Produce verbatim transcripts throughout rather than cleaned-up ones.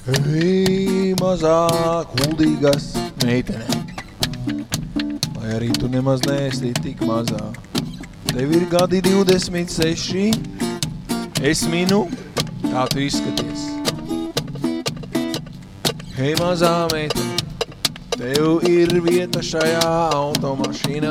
Hei, mazā kuldīgas meitene, lai arī tu nemaz neesi tik mazā. Tev ir gadi divdesmit seši, es minu, kā tu izskaties. Hei, mazā meitene, tev ir vieta šajā automašīnā.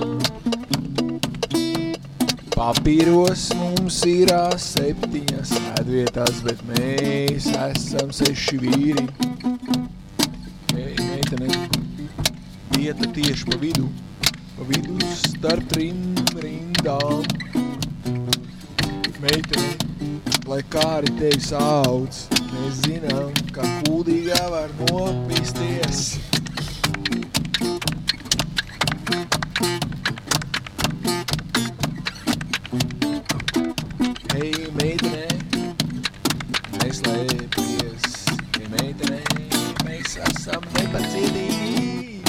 Papīros mums ir septiņas sēdvietās, bet mēs esam seši vīri. Hei, meitene, vieta tieši pa vidu, pa vidu starp trim rindām. Meitene, lai kā arī tevi sauc, mēs zinām, ka kuldīgā var nopisties. Hei, meitene, neslēpies. Hei, meitene, mēs esam nepacietīgi.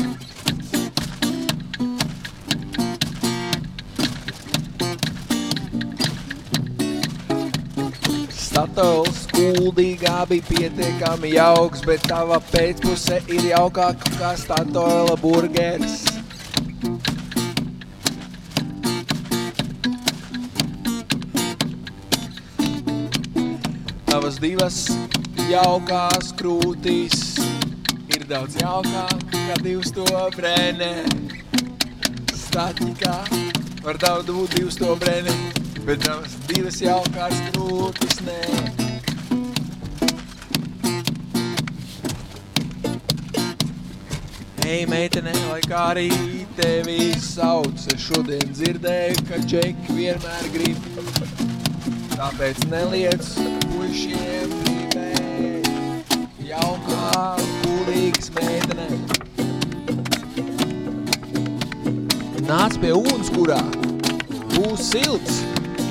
Statoils kuldīgā bija pietiekami jauks, bet tava pēcpuse ir jaukāka kā Statoila burgeris. Tavas divas jaukās krūtīs ir daudz jaukāk, kā divstobrene. Statikā var daudz būt divstobrene, bet tavas divas jaukās krūtis nē. Hei, meitene, lai kā arī tevi sauc, es šodien dzirdēju, ka džeki vienmēr grib. Tāpēc neliec puišiem gribēt jaukā, kuldīgas meitene. Nāc pie ūdenskurā, būs silts.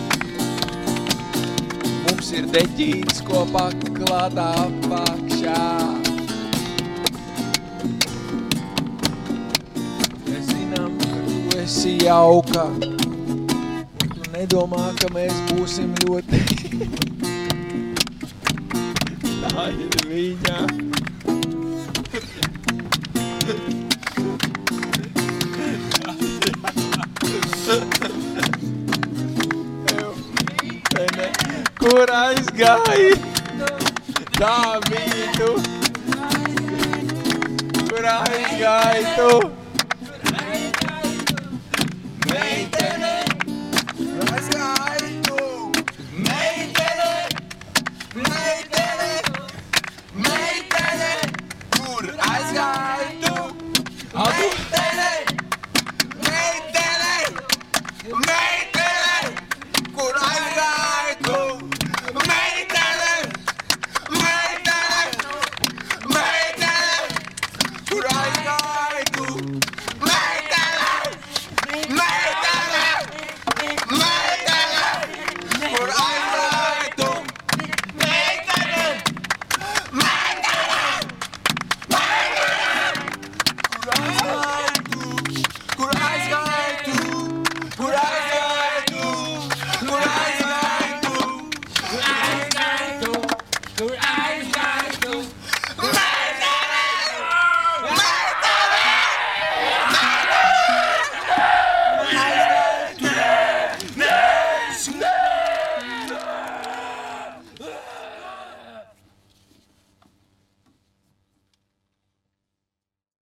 Mums ir deķītis, ko paklāt apakšā. Mēs zinām, ka tu esi jauka. Nedomā, ka mēs būsim ļoti. Tā ir viņa. Kur aizgāji? Tā bija tu. Kur aizgāji tu? Meitene! Aizgāji tu! Meitene! Meitene! Meitene! Kur aizgāji tu? Meitene! Meitene! Meitene!